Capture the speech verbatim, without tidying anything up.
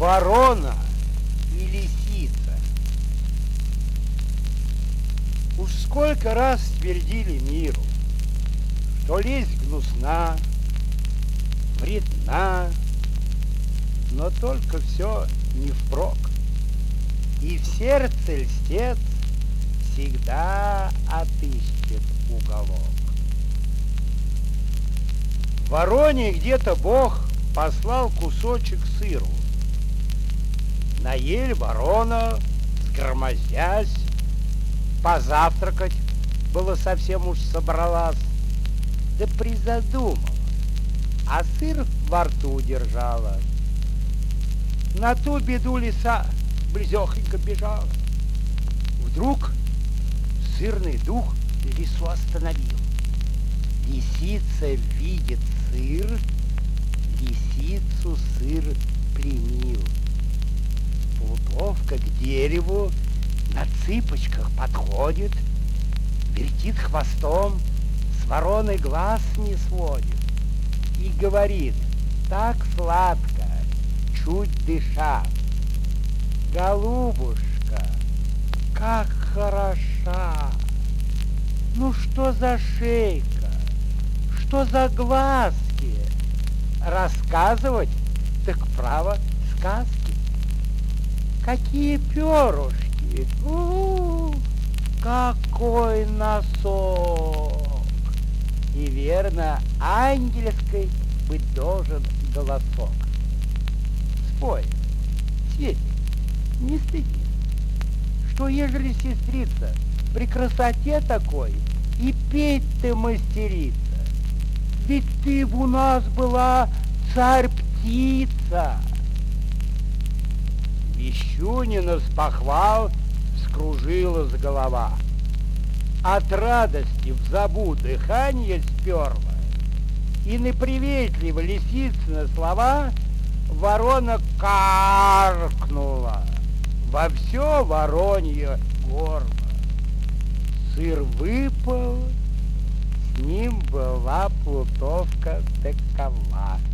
Ворона и лисица. Уж сколько раз твердили миру, что лесть гнусна, вредна, но только все не впрок. И в сердце льстец всегда отыщет уголок. Вороне где-то Бог послал кусочек сыру. Наель ворона, сгромоздясь, позавтракать было совсем уж собралась, да призадумала, а сыр во рту держала. На ту беду лиса близехонько бежала. Вдруг сырный дух лису остановил. Лисица видит сыр, лисицу сыр пленил. Плутовка к дереву на цыпочках подходит, вертит хвостом, с вороной глаз не сводит и говорит так сладко, чуть дыша: голубушка, как хороша! Ну что за шейка, что за глазки? Рассказывать так право сказки. Какие перышки! У-у-у, какой носок! И верно, ангельской быть должен голосок. Спой, Светик, не стыди, что ежели сестрица при красоте такой и петь ты мастерица, ведь ты б у нас была царь-птица. Вещунина с похвал скружилась голова. От радости в забу дыхание сперла, и на приветливо лисицыны слова ворона каркнула во все воронье горло. Сыр выпал, с ним была плутовка такова.